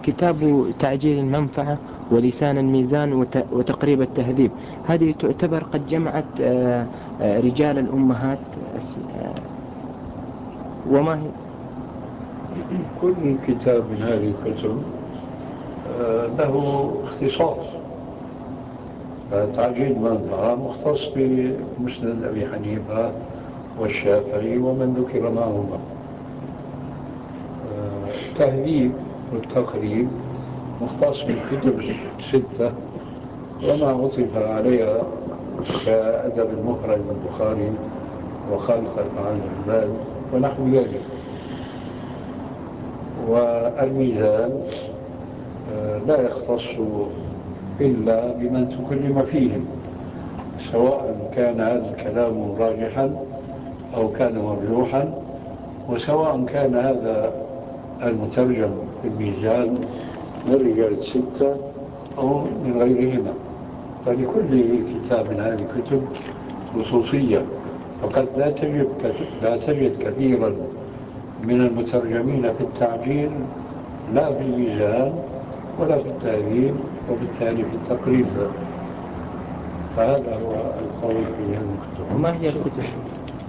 كتاب تعجيل المنفعة ولسان الميزان وتقريب التهذيب. هذه تعتبر قد جمعت رجال الأمهات. وما هي؟ كل كتاب من هذه الكتب له اختصاص. تعجيل المنفعة مختص بمسند أبي حنيفة والشافعي ومن ذكر معهما. التهذيب والتقريب مختص بالكتب الستة وما عطف عليها كأدب المفرد البخاري وخالص أفعال العباد ونحو ذلك. والميزان لا يختص إلا بمن تكلم فيهم، سواء كان هذا الكلام راجحا أو كان مرجوحا، وسواء كان هذا المترجم في الميزان من رجال الستة أو من غيرهما. فلكل كتاب من هذه الكتب خصوصية، فقد لا تجد كثيرا من المترجمين في التعجيل لا في الميزان ولا في التهذيب، وبالتالي في التقريب. فهذا هو القول في هذه الكتب. وما هي الكتب؟